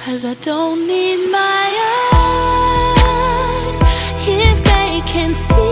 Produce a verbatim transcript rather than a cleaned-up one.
'cause I don't need my eyes if they can see